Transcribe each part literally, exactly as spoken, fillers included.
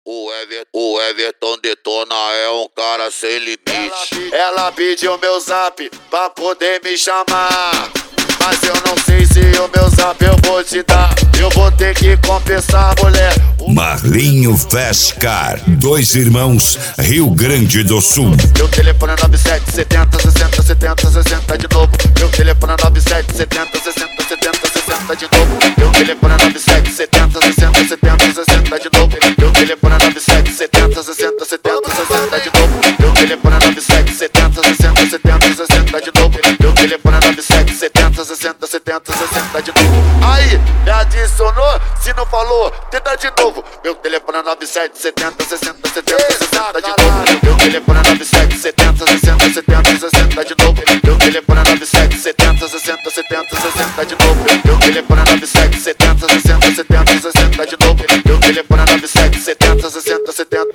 O, Ever, o Everton Detona é um cara sem limite. Ela pediu meu zap pra poder me chamar, mas eu não sei se o meu zap eu vou te dar. Eu vou ter que compensar, mulher. Marlinho Fast Car, dois irmãos, Rio Grande do Sul. Meu telefone é nove sete setenta sessenta setenta sessenta de novo. Meu telefone é nove sete setenta sessenta setenta sessenta de novo. Meu telefone é nove sete setenta sessenta setenta sessenta de novo. Meu telefone é nove sete setenta sessenta setenta sessenta de novo. Meu telefone é nove sete setenta sessenta setenta sessenta de novo. Meu telefone é nove sete setenta sessenta setenta sessenta de novo. Aí, me adicionou? Se não falou, tenta de novo. Meu telefone é nove sete setenta sessenta setenta sessenta de novo. Meu telefone é nove sete setenta sessenta setenta sessenta de novo. Meu telefone é nove sete setenta sessenta setenta sessenta de novo. Meu telefone é nove sete setenta sessenta setenta sessenta de novo. Meu telefone é nove sete setenta sessenta setenta.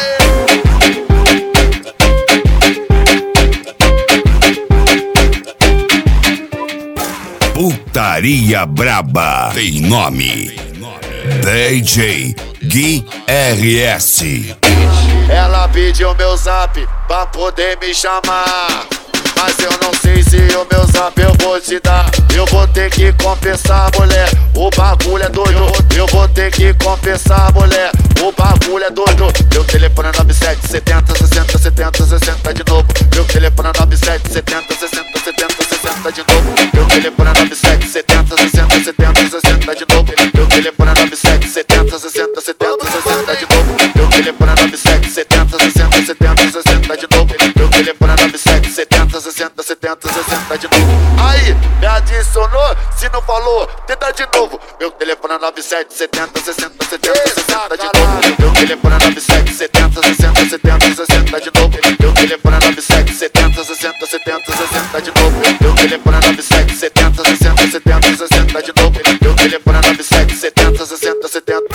Putaria Braba tem nome: D J Gui R S. Ela pediu meu zap pra poder me chamar, mas eu não sei se o meu zap eu vou te dar. Eu vou ter que compensar, mulher. O bagulho é doido. Eu vou ter que compensar, mulher. O bagulho é doido. Meu telefone é nove sete setenta sessenta setenta sessenta de novo. Meu telefone é nove sete setenta sessenta setenta sessenta de novo. Meu telefone é nove sete setenta sessenta setenta sessenta de novo. Meu telefone é nove sete setenta sessenta setenta sessenta de novo. Meu telefone é nove sete setenta sessenta setenta sessenta de novo. Meu telefone é nove sete setenta sessenta setenta sessenta de novo. Aí, me adicionou? Se não falou, tenta de novo. Meu telefone é nove sete setenta sessenta setenta sessenta de novo. Meu telefone é nove sete setenta sessenta setenta sessenta de novo. Meu telefone é nove sete setenta sessenta setenta sessenta de novo. Meu telefone é nove sete setenta sessenta setenta sessenta de novo. Meu telefone é nove sete setenta sessenta setenta.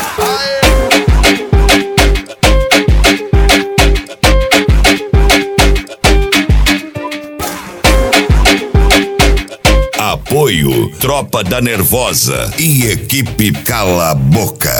Apoio Tropa da Nervosa e equipe Cala a Boca.